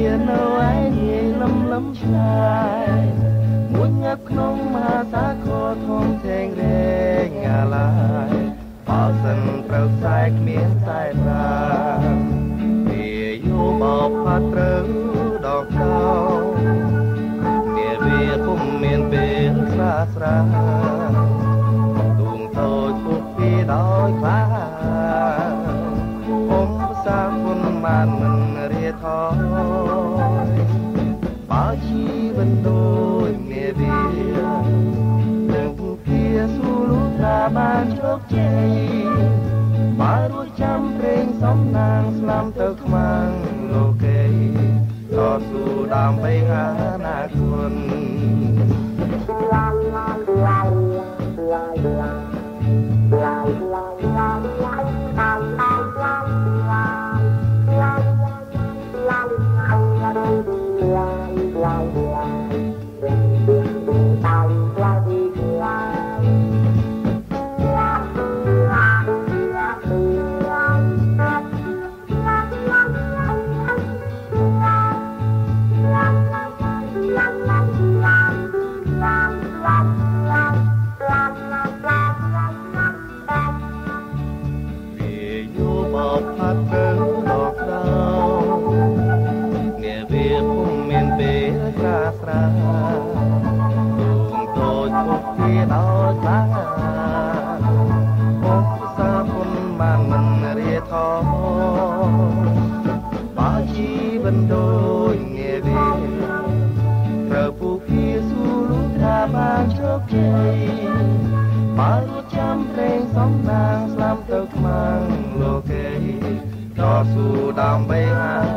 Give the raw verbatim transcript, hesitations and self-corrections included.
មាននៅឯនាយលំលំឆ្ងាយមួយងាប់ក្នុងមហាសាគរធំធេងរែងអាឡាយបើសិនត្រូវខ្សែគ្មានខ្សែប្រាវាយោបោកផាត់ត្រូវដកកោនាវាពុំមានពេលស្រាស្រាទូងតូចពុកពីដោយខ្លាពុំប្រសាគុណបានមិនរៀថយបើជីវិតដូចនាវានឹងពុកពីស៊ូលូថាបានជោគជ័យបើរួចចាំព្រេងសំណាងស្លាប់ទៅខ្មាំងលោកេតស៊ូដើម្បីអនាគតបានជោគជ័យបើរួចចាំព្រេងសំណាងស្លាប់ទៅខ្មាំងលោកេតស៊ូដើម្បី